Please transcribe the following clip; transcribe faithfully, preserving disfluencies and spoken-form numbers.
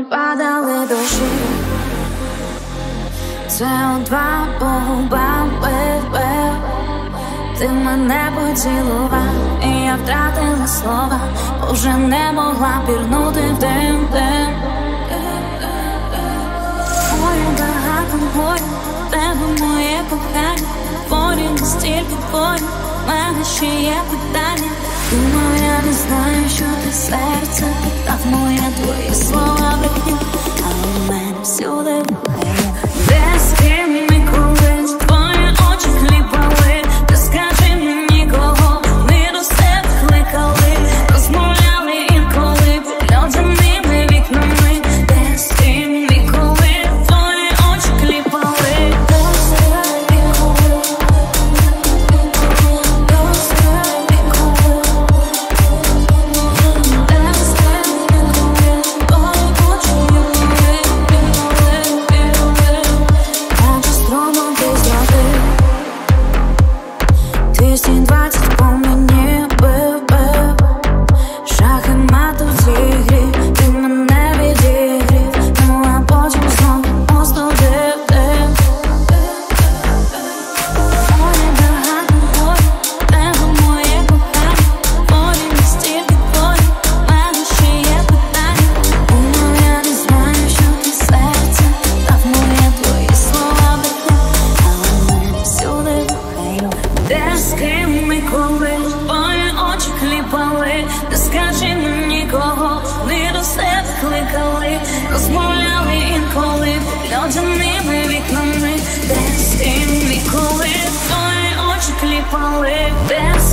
не падали дощі. Це о два по губам бив-бив. Ти мене поцілував, і я втратила слова, бо вже не могла пірнути в дим, дим. Горю, багато горю, тебе моє кохання. Порі настільки болю, в мене ще є питання. Думав, я не знаю, що ти серце питав моє, твої слова брехню, але в мене всюди вухає. Де з ким і колись твої очі кліпали, ти скажи мені, кого ми до себе кликали, розмовляли інколи польотяними вікнами. Де з ким і коли твої очі кліпали, до себе і коли, до себе і коли, де з ким і коли твої очі кліпали, наче струмом ти зловив. двісті двадцять по мені бив-бив. Шах і мат у цій грі, ти мене відігрів, ну а потім знову остудив дим. Горі, багато горю, тебе моє кохання. Порі настільки болю, в мене ще є питання. Думав, я не знаю, що ти серце питав моє, твої слова брехню, але в мене всюди вухаю. Де з ким і коли твої очі кліпали, ти скажи мені, кого ми до себе кликали, розмовляли інколи польотяними вікнами. Де з ким і коли твої очі кліпали, де з